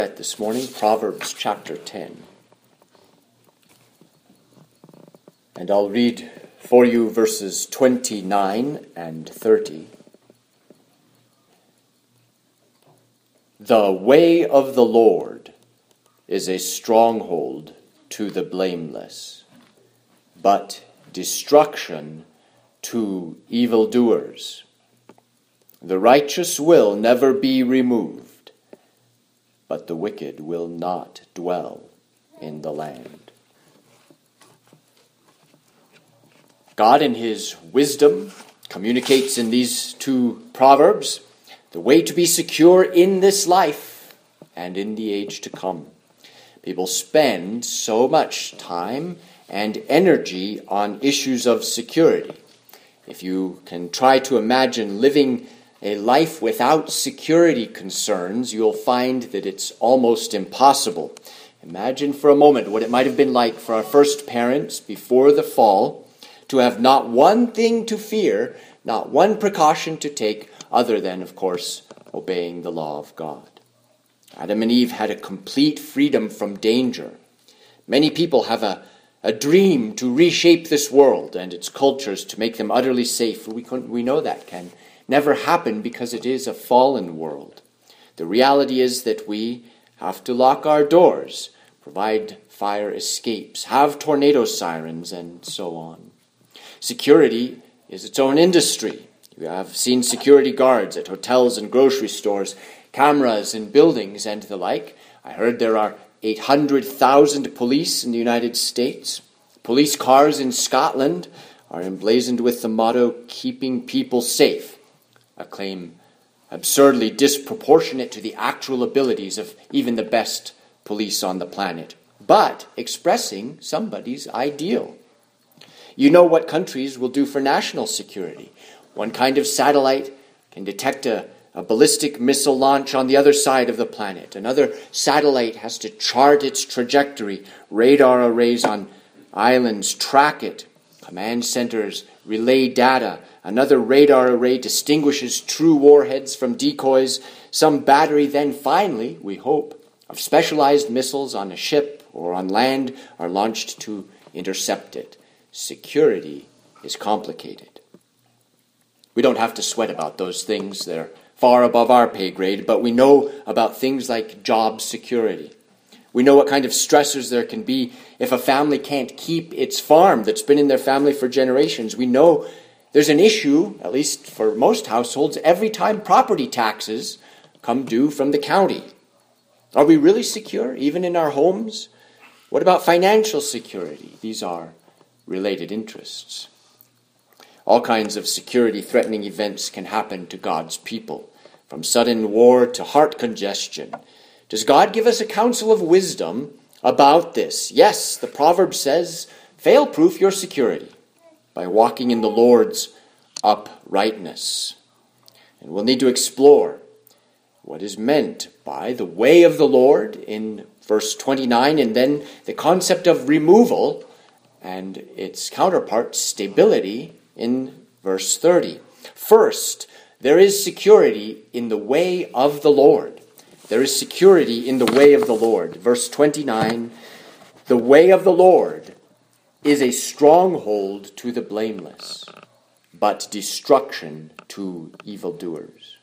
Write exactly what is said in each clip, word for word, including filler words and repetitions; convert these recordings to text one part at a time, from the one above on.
This morning, Proverbs chapter ten. And I'll read for you verses twenty-nine and thirty. The way of the Lord is a stronghold to the blameless, but destruction to evildoers. The righteous will never be removed, but the wicked will not dwell in the land. God, in his wisdom, communicates in these two proverbs the way to be secure in this life and in the age to come. People spend so much time and energy on issues of security. If you can try to imagine living a life without security concerns, you'll find that it's almost impossible. Imagine for a moment what it might have been like for our first parents before the fall to have not one thing to fear, not one precaution to take, other than, of course, obeying the law of God. Adam and Eve had a complete freedom from danger. Many people have a, a dream to reshape this world and its cultures to make them utterly safe. We, we know that can never happen because it is a fallen world. The reality is that we have to lock our doors, provide fire escapes, have tornado sirens, and so on. Security is its own industry. You have seen security guards at hotels and grocery stores, cameras in buildings and the like. I heard there are eight hundred thousand police in the United States. Police cars in Scotland are emblazoned with the motto, "Keeping people safe," a claim absurdly disproportionate to the actual abilities of even the best police on the planet, but expressing somebody's ideal. You know what countries will do for national security. One kind of satellite can detect a, a ballistic missile launch on the other side of the planet. Another satellite has to chart its trajectory. Radar arrays on islands track it. Command centers relay data. Another radar array distinguishes true warheads from decoys. Some battery then finally, we hope, of specialized missiles on a ship or on land are launched to intercept it. Security is complicated. We don't have to sweat about those things. They're far above our pay grade, but we know about things like job security. We know what kind of stressors there can be if a family can't keep its farm that's been in their family for generations. We know there's an issue, at least for most households, every time property taxes come due from the county. Are we really secure, even in our homes? What about financial security? These are related interests. All kinds of security-threatening events can happen to God's people, from sudden war to heart congestion. Does God give us a counsel of wisdom about this? Yes, the proverb says, fail-proof your security by walking in the Lord's uprightness. And we'll need to explore what is meant by the way of the Lord in verse twenty-nine, and then the concept of removal and its counterpart, stability, in verse thirty. First, there is security in the way of the Lord. There is security in the way of the Lord. Verse twenty-nine, the way of the Lord is a stronghold to the blameless, but destruction to evildoers.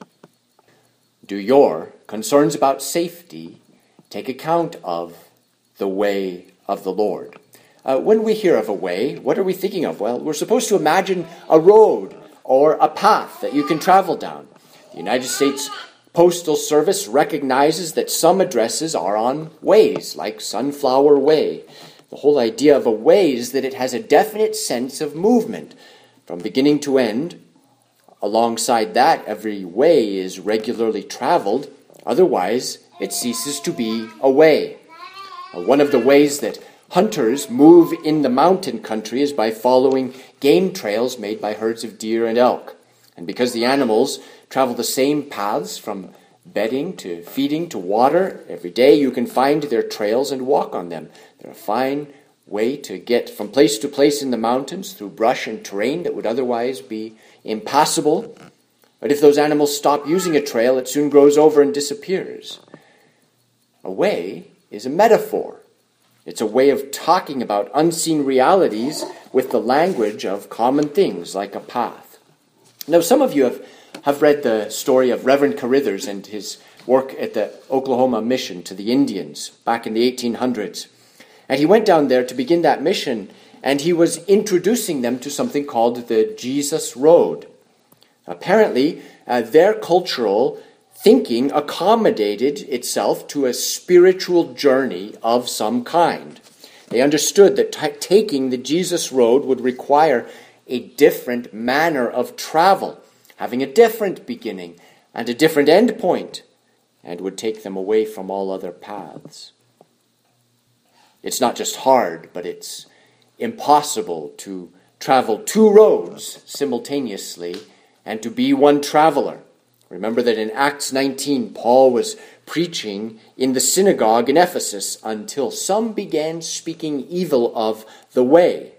Do your concerns about safety take account of the way of the Lord? Uh, when we hear of a way, what are we thinking of? Well, we're supposed to imagine a road or a path that you can travel down. The United States Postal Service recognizes that some addresses are on ways, like Sunflower Way. The whole idea of a way is that it has a definite sense of movement from beginning to end. Alongside that, every way is regularly traveled. Otherwise, it ceases to be a way. Uh, one of the ways that hunters move in the mountain country is by following game trails made by herds of deer and elk. And because the animals travel the same paths from bedding to feeding to water every day, you can find their trails and walk on them. They're a fine way to get from place to place in the mountains through brush and terrain that would otherwise be impassable. But if those animals stop using a trail, it soon grows over and disappears. A way is a metaphor. It's a way of talking about unseen realities with the language of common things, like a path. Now, some of you have, have read the story of Reverend Carithers and his work at the Oklahoma mission to the Indians back in the eighteen hundreds. And he went down there to begin that mission, and he was introducing them to something called the Jesus Road. Apparently, uh, their cultural thinking accommodated itself to a spiritual journey of some kind. They understood that t- taking the Jesus Road would require a different manner of travel, having a different beginning and a different end point, and would take them away from all other paths. It's not just hard, but it's impossible to travel two roads simultaneously and to be one traveler. Remember that in Acts nineteen, Paul was preaching in the synagogue in Ephesus until some began speaking evil of the way.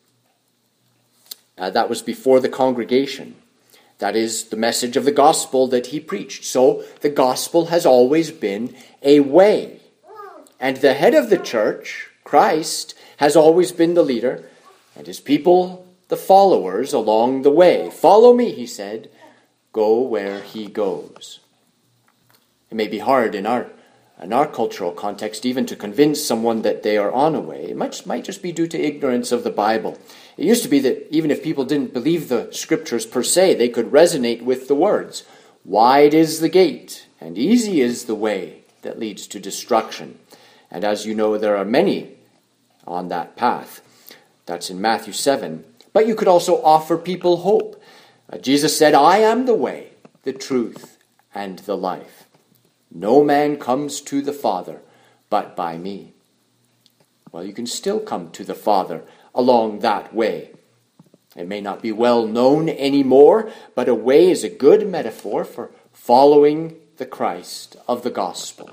Uh, that was before the congregation. That is the message of the gospel that he preached. So the gospel has always been a way. And the head of the church, Christ, has always been the leader, and his people, the followers, along the way. Follow me, he said. Go where he goes. It may be hard in our in our cultural context even to convince someone that they are on a way. It might, might just be due to ignorance of the Bible. It used to be that even if people didn't believe the scriptures per se, they could resonate with the words. Wide is the gate, and easy is the way that leads to destruction. And as you know, there are many on that path. That's in Matthew seven. But you could also offer people hope. Uh, Jesus said, I am the way, the truth, and the life. No man comes to the Father but by me. Well, you can still come to the Father along that way. It may not be well known anymore, but a way is a good metaphor for following the Christ of the gospel.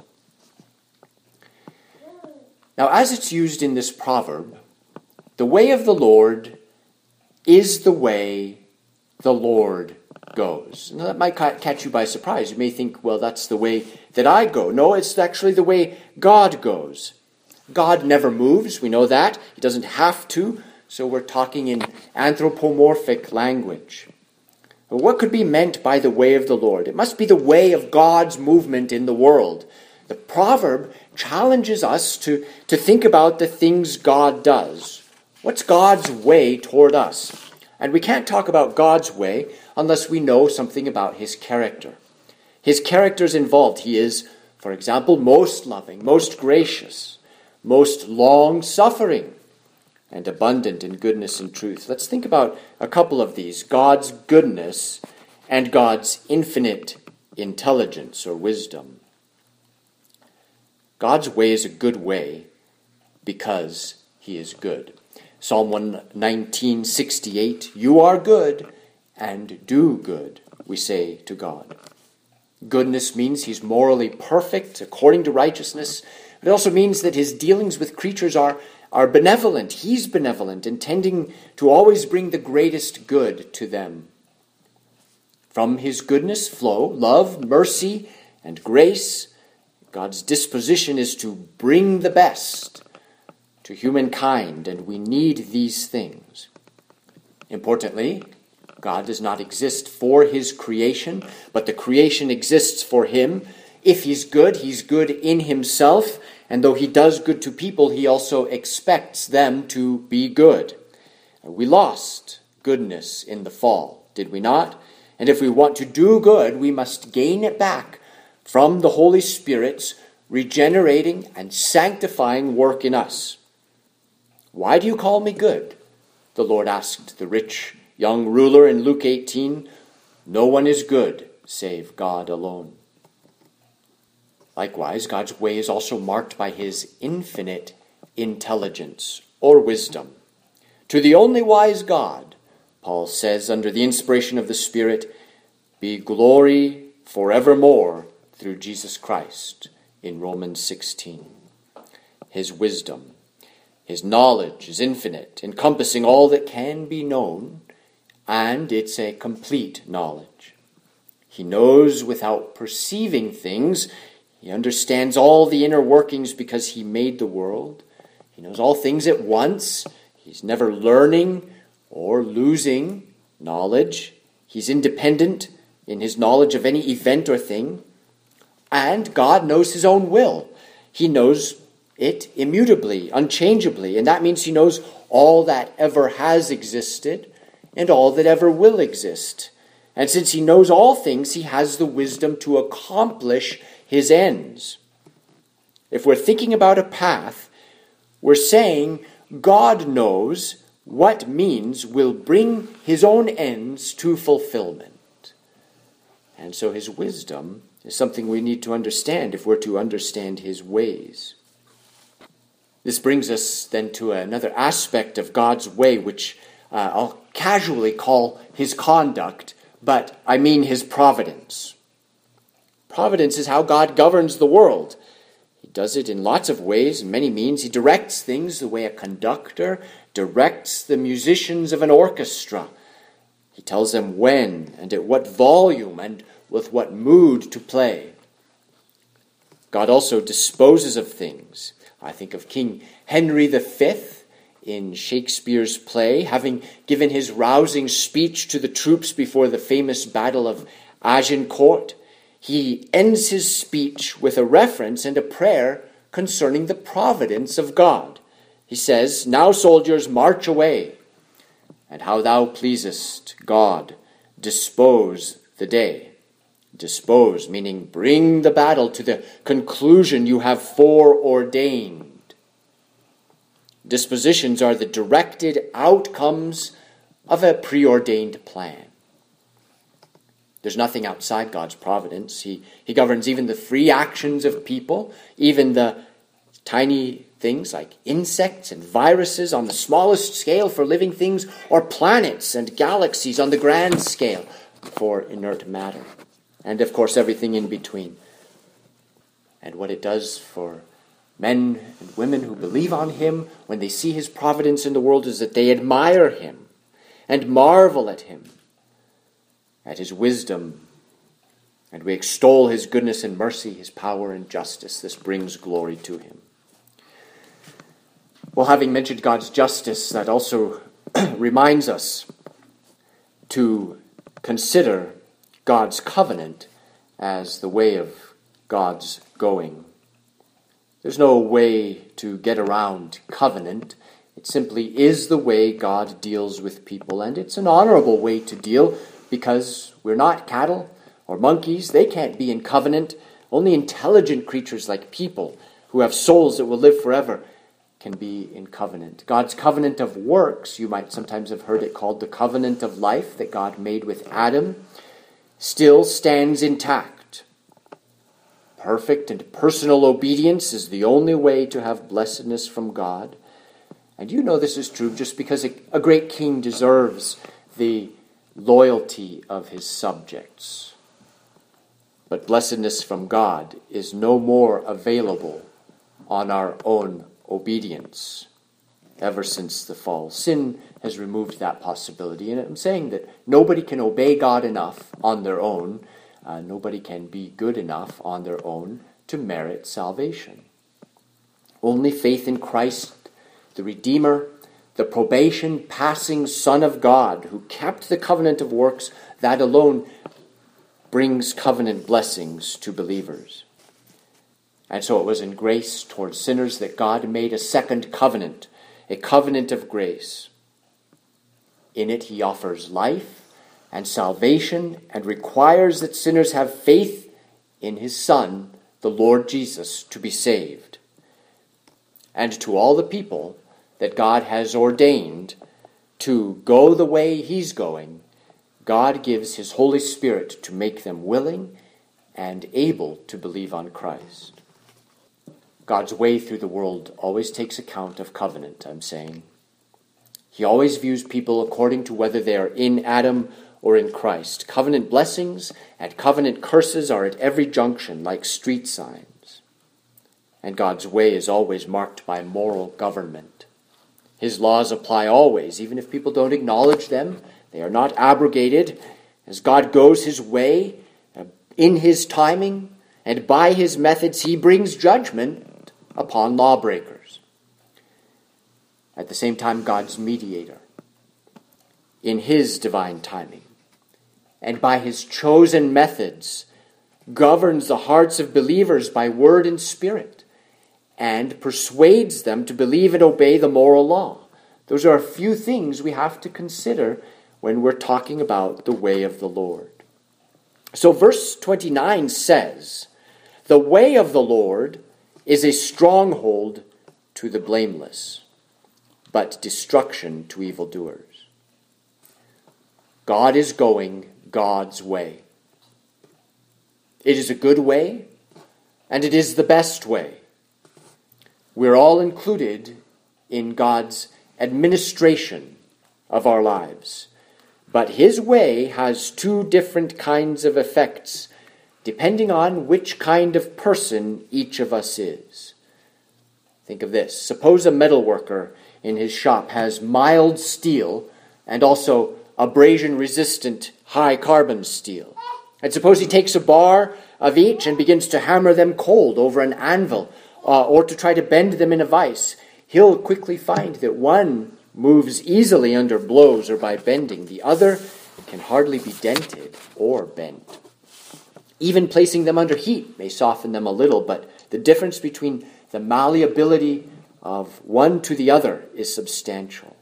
Now, as it's used in this proverb, the way of the Lord is the way the Lord goes. Now, that might catch you by surprise. You may think, well, that's the way that I go. No, it's actually the way God goes. God never moves. We know that. He doesn't have to. So we're talking in anthropomorphic language. But what could be meant by the way of the Lord? It must be the way of God's movement in the world. The proverb challenges us to, to think about the things God does. What's God's way toward us? And we can't talk about God's way unless we know something about his character. His character is involved. He is, for example, most loving, most gracious, most long-suffering, and abundant in goodness and truth. Let's think about a couple of these. God's goodness and God's infinite intelligence or wisdom. God's way is a good way because he is good. Psalm one nineteen sixty-eight, you are good and do good, we say to God. Goodness means he's morally perfect according to righteousness. It also means that his dealings with creatures are, are benevolent. He's benevolent, intending to always bring the greatest good to them. From his goodness flow love, mercy, and grace. God's disposition is to bring the best to humankind, and we need these things. Importantly, God does not exist for his creation, but the creation exists for him. If he's good, he's good in himself, and though he does good to people, he also expects them to be good. We lost goodness in the fall, did we not? And if we want to do good, we must gain it back from the Holy Spirit's regenerating and sanctifying work in us. Why do you call me good? The Lord asked the rich young ruler in Luke eighteen. No one is good save God alone. Likewise, God's way is also marked by his infinite intelligence or wisdom. To the only wise God, Paul says under the inspiration of the Spirit, be glory forevermore through Jesus Christ in Romans sixteen. His wisdom, his knowledge is infinite, encompassing all that can be known, and it's a complete knowledge. He knows without perceiving things. He understands all the inner workings because he made the world. He knows all things at once. He's never learning or losing knowledge. He's independent in his knowledge of any event or thing. And God knows his own will. He knows it immutably, unchangeably, and that means he knows all that ever has existed and all that ever will exist. And since he knows all things, he has the wisdom to accomplish his ends. If we're thinking about a path, we're saying God knows what means will bring his own ends to fulfillment. And so his wisdom is something we need to understand if we're to understand his ways. This brings us then to another aspect of God's way, which uh, I'll casually call his conduct, but I mean his providence. Providence is how God governs the world. He does it in lots of ways, in many means. He directs things the way a conductor directs the musicians of an orchestra. He tells them when and at what volume and with what mood to play. God also disposes of things. I think of King Henry the Fifth in Shakespeare's play, having given his rousing speech to the troops before the famous Battle of Agincourt. He ends his speech with a reference and a prayer concerning the providence of God. He says, "Now, soldiers, march away, and how thou pleasest, God, dispose the day." Dispose, meaning bring the battle to the conclusion you have foreordained. Dispositions are the directed outcomes of a preordained plan. There's nothing outside God's providence. He, he governs even the free actions of people, even the tiny things like insects and viruses on the smallest scale for living things, or planets and galaxies on the grand scale for inert matter. And, of course, everything in between. And what it does for men and women who believe on him when they see his providence in the world is that they admire him and marvel at him, at his wisdom, and we extol his goodness and mercy, his power and justice. This brings glory to him. Well, having mentioned God's justice, that also reminds us to consider God's covenant as the way of God's going. There's no way to get around covenant. It simply is the way God deals with people, and it's an honorable way to deal because we're not cattle or monkeys. They can't be in covenant. Only intelligent creatures like people who have souls that will live forever can be in covenant. God's covenant of works, you might sometimes have heard it called the covenant of life that God made with Adam, still stands intact. Perfect and personal obedience is the only way to have blessedness from God. And you know this is true just because a, a great king deserves the loyalty of his subjects. But blessedness from God is no more available on our own obedience ever since the fall. Sin has removed that possibility. And I'm saying that nobody can obey God enough on their own. Uh, nobody can be good enough on their own to merit salvation. Only faith in Christ, the Redeemer, the probation-passing Son of God, who kept the covenant of works, that alone brings covenant blessings to believers. And so it was in grace towards sinners that God made a second covenant, a covenant of grace. In it he offers life and salvation and requires that sinners have faith in his Son, the Lord Jesus, to be saved. And to all the people that God has ordained to go the way he's going, God gives his Holy Spirit to make them willing and able to believe on Christ. God's way through the world always takes account of covenant, I'm saying. He always views people according to whether they are in Adam or in Christ. Covenant blessings and covenant curses are at every junction like street signs. And God's way is always marked by moral government. His laws apply always, even if people don't acknowledge them. They are not abrogated. As God goes his way, in his timing, and by his methods he brings judgment upon lawbreakers. At the same time, God's mediator, in his divine timing, and by his chosen methods, governs the hearts of believers by word and spirit, and persuades them to believe and obey the moral law. Those are a few things we have to consider when we're talking about the way of the Lord. So verse twenty-nine says, "The way of the Lord is a stronghold to the blameless, but destruction to evildoers." God is going God's way. It is a good way, and it is the best way. We're all included in God's administration of our lives. But his way has two different kinds of effects, depending on which kind of person each of us is. Think of this. Suppose a metalworker in his shop has mild steel and also abrasion-resistant high-carbon steel. And suppose he takes a bar of each and begins to hammer them cold over an anvil, uh, or to try to bend them in a vise. He'll quickly find that one moves easily under blows or by bending. The other can hardly be dented or bent. Even placing them under heat may soften them a little, but the difference between the malleability of one to the other is substantial.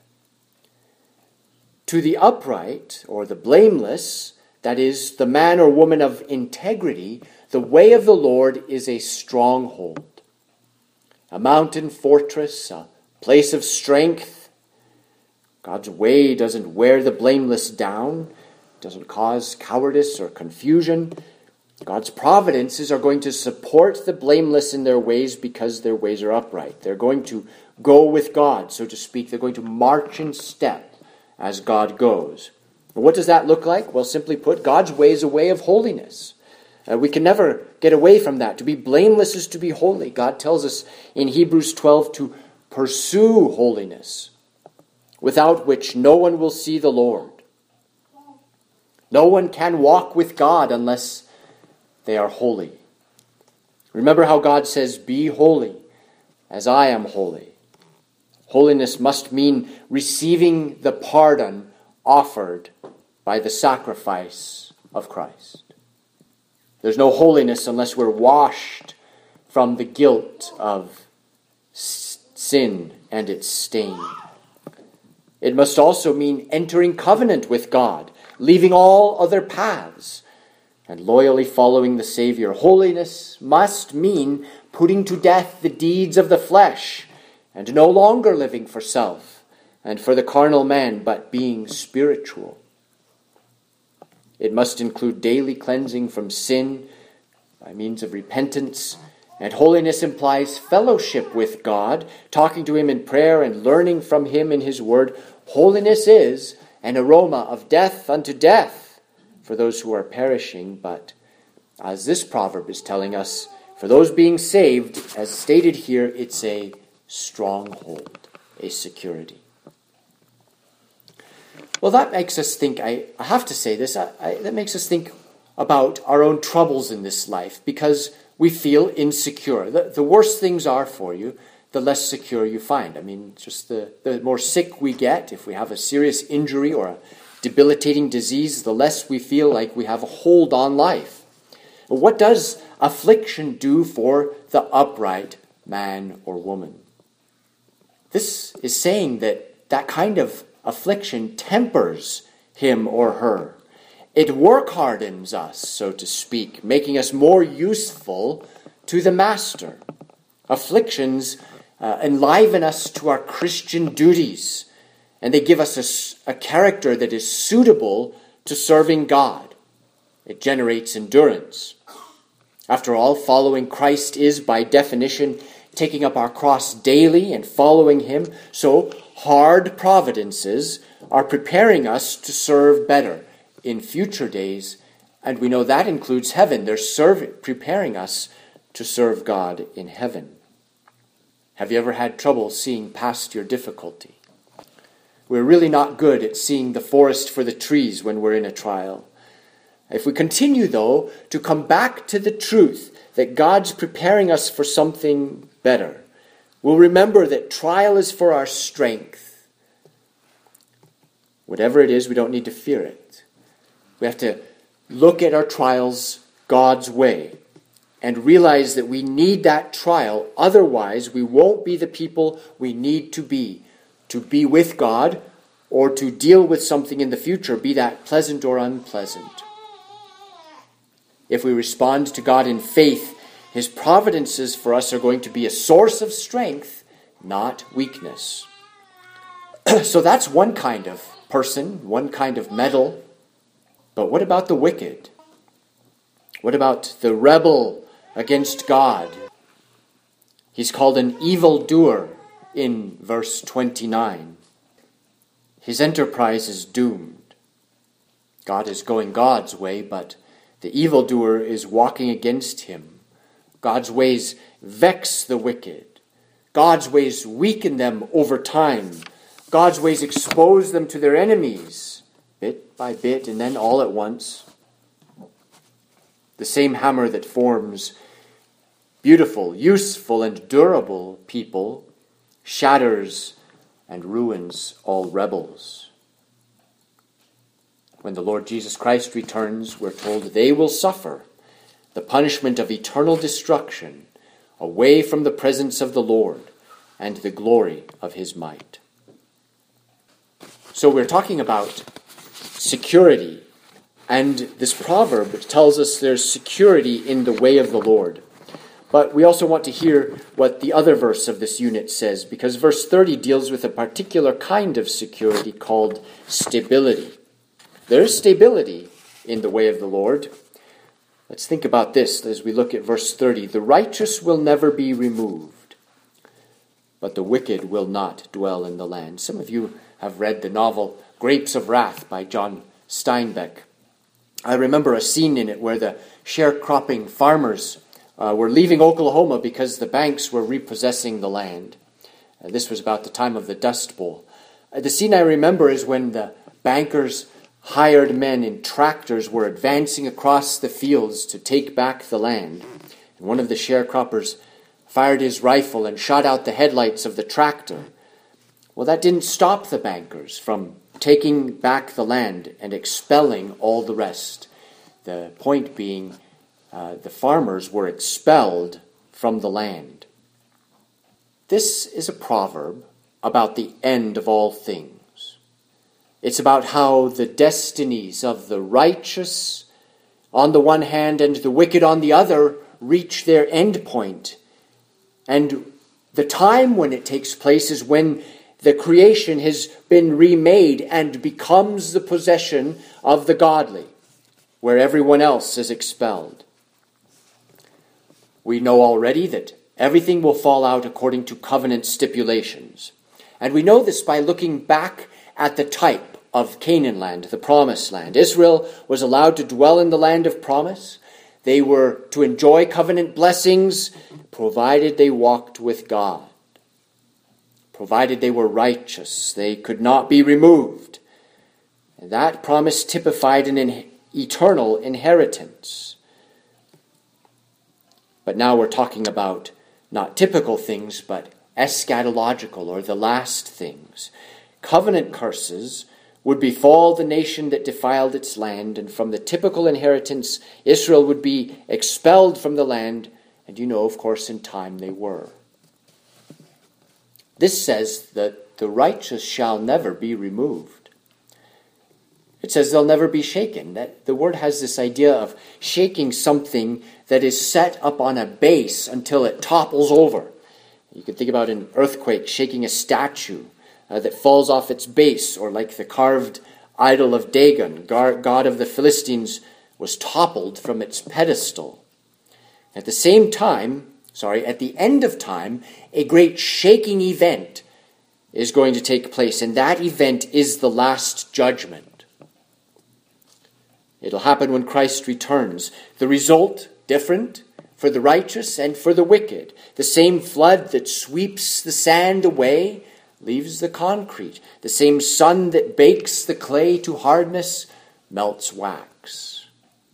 To the upright, or the blameless, that is, the man or woman of integrity, the way of the Lord is a stronghold, a mountain fortress, a place of strength. God's way doesn't wear the blameless down, doesn't cause cowardice or confusion. God's providences are going to support the blameless in their ways because their ways are upright. They're going to go with God, so to speak. They're going to march in step as God goes. And what does that look like? Well, simply put, God's way is a way of holiness. Uh, we can never get away from that. To be blameless is to be holy. God tells us in Hebrews twelve to pursue holiness, without which no one will see the Lord. No one can walk with God unless they are holy. Remember how God says, "Be holy, as I am holy." Holiness must mean receiving the pardon offered by the sacrifice of Christ. There's no holiness unless we're washed from the guilt of sin and its stain. It must also mean entering covenant with God, leaving all other paths, and loyally following the Savior. Holiness must mean putting to death the deeds of the flesh, and no longer living for self and for the carnal man, but being spiritual. It must include daily cleansing from sin by means of repentance, and holiness implies fellowship with God, talking to him in prayer and learning from him in his word. Holiness is an aroma of death unto death for those who are perishing, but as this proverb is telling us, for those being saved, as stated here, it's a stronghold, a security. Well, that makes us think, I, I have to say this, I, I, that makes us think about our own troubles in this life, because we feel insecure. The, the worse things are for you, the less secure you find. I mean, just the, the more sick we get, if we have a serious injury or a debilitating disease, the less we feel like we have a hold on life. But what does affliction do for the upright man or woman? This is saying that that kind of affliction tempers him or her. It work hardens us, so to speak, making us more useful to the master. Afflictions uh, enliven us to our Christian duties, and they give us a, a character that is suitable to serving God. It generates endurance. After all, following Christ is, by definition, taking up our cross daily and following him. So, hard providences are preparing us to serve better in future days, and we know that includes heaven. They're serve, preparing us to serve God in heaven. Have you ever had trouble seeing past your difficulty? We're really not good at seeing the forest for the trees when we're in a trial. If we continue, though, to come back to the truth that God's preparing us for something better, we'll remember that trial is for our strength. Whatever it is, we don't need to fear it. We have to look at our trials God's way and realize that we need that trial. Otherwise, we won't be the people we need to be, to be with God or to deal with something in the future, be that pleasant or unpleasant. If we respond to God in faith, His providences for us are going to be a source of strength, not weakness. So that's one kind of person, one kind of metal. But what about the wicked? What about the rebel against God? He's called an evildoer in verse twenty-nine. His enterprise is doomed. God is going God's way, but the evildoer is walking against him. God's ways vex the wicked. God's ways weaken them over time. God's ways expose them to their enemies, bit by bit, and then all at once. The same hammer that forms beautiful, useful, and durable people shatters and ruins all rebels. When the Lord Jesus Christ returns, we're told they will suffer the punishment of eternal destruction away from the presence of the Lord and the glory of His might. So we're talking about security, and this proverb tells us there's security in the way of the Lord. But we also want to hear what the other verse of this unit says, because verse thirty deals with a particular kind of security called stability. There's stability in the way of the Lord. Let's think about this as we look at verse thirty. The righteous will never be removed, but the wicked will not dwell in the land. Some of you have read the novel Grapes of Wrath by John Steinbeck. I remember a scene in it where the sharecropping farmers uh, were leaving Oklahoma because the banks were repossessing the land. Uh, this was about the time of the Dust Bowl. Uh, the scene I remember is when the bankers' hired men in tractors were advancing across the fields to take back the land. And one of the sharecroppers fired his rifle and shot out the headlights of the tractor. Well, that didn't stop the bankers from taking back the land and expelling all the rest. The point being, uh, the farmers were expelled from the land. This is a proverb about the end of all things. It's about how the destinies of the righteous on the one hand and the wicked on the other reach their end point. And the time when it takes place is when the creation has been remade and becomes the possession of the godly, where everyone else is expelled. We know already that everything will fall out according to covenant stipulations. And we know this by looking back at the type of Canaan land, the promised land. Israel was allowed to dwell in the land of promise. They were to enjoy covenant blessings, provided they walked with God. Provided they were righteous, they could not be removed. And that promise typified an in- eternal inheritance. But now we're talking about not typical things, but eschatological, or the last things. Covenant curses would befall the nation that defiled its land, and from the typical inheritance, Israel would be expelled from the land, and you know, of course, in time they were. This says that the righteous shall never be removed. It says they'll never be shaken. That the word has this idea of shaking something that is set up on a base until it topples over. You can think about an earthquake shaking a statue uh, that falls off its base, or like the carved idol of Dagon, god of the Philistines, was toppled from its pedestal. At the same time, sorry, at the end of time, a great shaking event is going to take place, and that event is the last judgment. It'll happen when Christ returns. The result, different for the righteous and for the wicked. The same flood that sweeps the sand away leaves the concrete. The same sun that bakes the clay to hardness melts wax.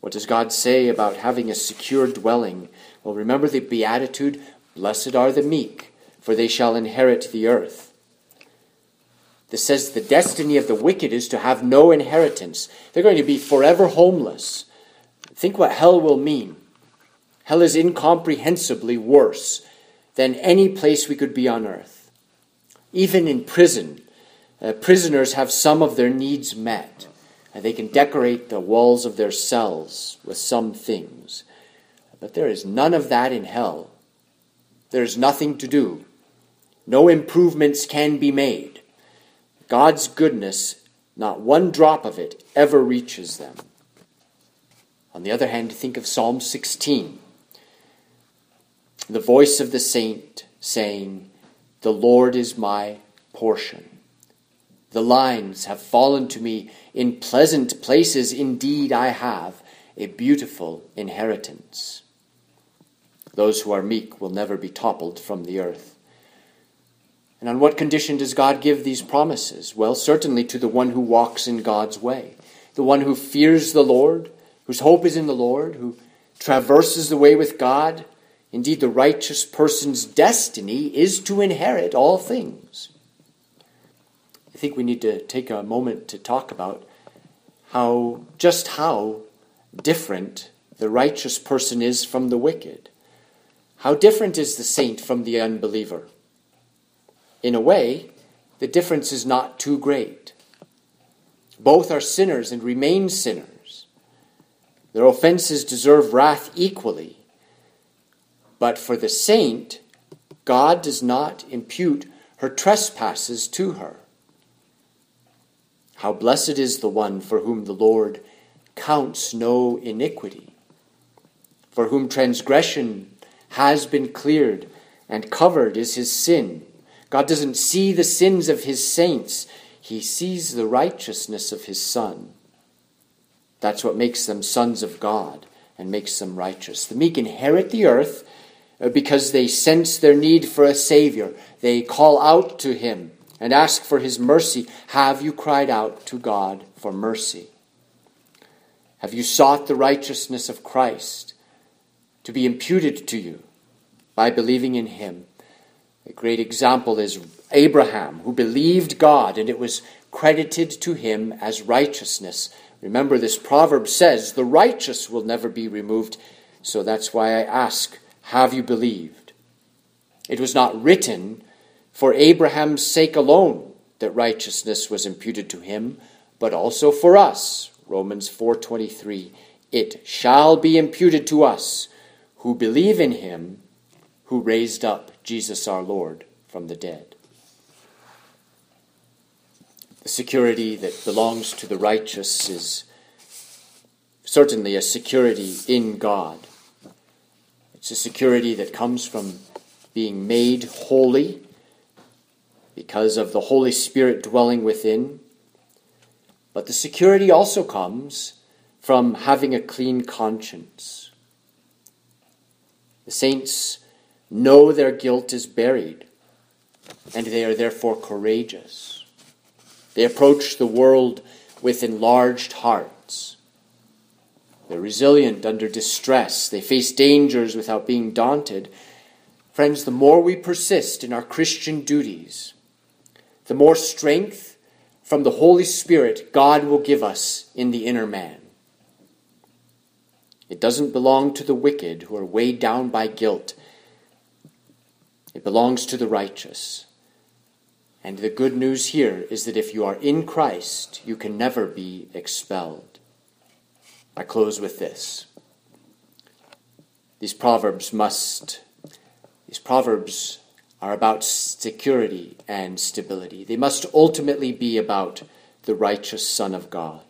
What does God say about having a secure dwelling? Well, remember the beatitude, blessed are the meek, for they shall inherit the earth. This says the destiny of the wicked is to have no inheritance. They're going to be forever homeless. Think what hell will mean. Hell is incomprehensibly worse than any place we could be on earth. Even in prison, uh, prisoners have some of their needs met. And they can decorate the walls of their cells with some things. But there is none of that in hell. There is nothing to do. No improvements can be made. God's goodness, not one drop of it, ever reaches them. On the other hand, think of Psalm sixteen. The voice of the saint saying, "The Lord is my portion. The lines have fallen to me in pleasant places. Indeed, I have a beautiful inheritance." Those who are meek will never be toppled from the earth. And on what condition does God give these promises? Well, certainly to the one who walks in God's way, the one who fears the Lord, whose hope is in the Lord, who traverses the way with God. Indeed, the righteous person's destiny is to inherit all things. I think we need to take a moment to talk about how, just how different the righteous person is from the wicked. How different is the saint from the unbeliever? In a way, the difference is not too great. Both are sinners and remain sinners. Their offenses deserve wrath equally. But for the saint, God does not impute her trespasses to her. How blessed is the one for whom the Lord counts no iniquity, for whom transgression has been cleared and covered is his sin. God doesn't see the sins of his saints. He sees the righteousness of his Son. That's what makes them sons of God and makes them righteous. The meek inherit the earth because they sense their need for a Savior. They call out to him and ask for his mercy. Have you cried out to God for mercy? Have you sought the righteousness of Christ to be imputed to you by believing in him? A great example is Abraham, who believed God, and it was credited to him as righteousness. Remember, this proverb says, the righteous will never be removed. So that's why I ask, have you believed? It was not written for Abraham's sake alone that righteousness was imputed to him, but also for us. Romans four twenty-three, it shall be imputed to us who believe in him who raised up Jesus our Lord from the dead. The security that belongs to the righteous is certainly a security in God. It's a security that comes from being made holy because of the Holy Spirit dwelling within. But the security also comes from having a clean conscience. The saints know their guilt is buried, and they are therefore courageous. They approach the world with enlarged hearts. They're resilient under distress. They face dangers without being daunted. Friends, the more we persist in our Christian duties, the more strength from the Holy Spirit God will give us in the inner man. It doesn't belong to the wicked who are weighed down by guilt. It belongs to the righteous. And the good news here is that if you are in Christ, you can never be expelled. I close with this. These proverbs must, these proverbs are about security and stability. They must ultimately be about the righteous Son of God.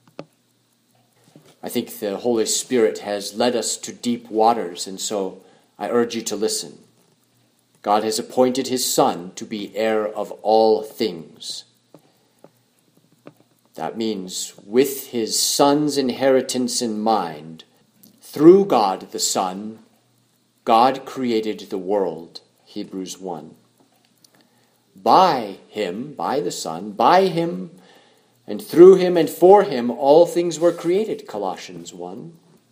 I think the Holy Spirit has led us to deep waters, and so I urge you to listen. God has appointed his Son to be heir of all things. That means with his Son's inheritance in mind, through God the Son, God created the world, Hebrews one. By him, by the Son, by him, and through him and for him, all things were created, Colossians one.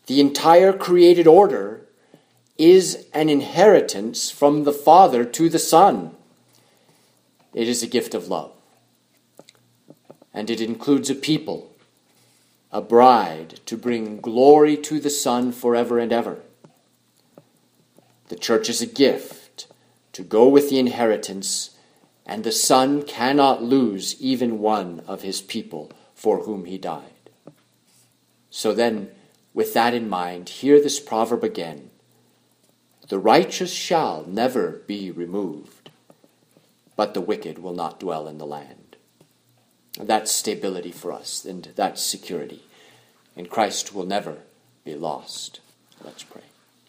The entire created order is an inheritance from the Father to the Son. It is a gift of love. And it includes a people, a bride to bring glory to the Son forever and ever. The church is a gift to go with the inheritance, and the Son cannot lose even one of his people for whom he died. So then, with that in mind, hear this proverb again. The righteous shall never be removed, but the wicked will not dwell in the land. That's stability for us, and that's security. And Christ will never be lost. Let's pray.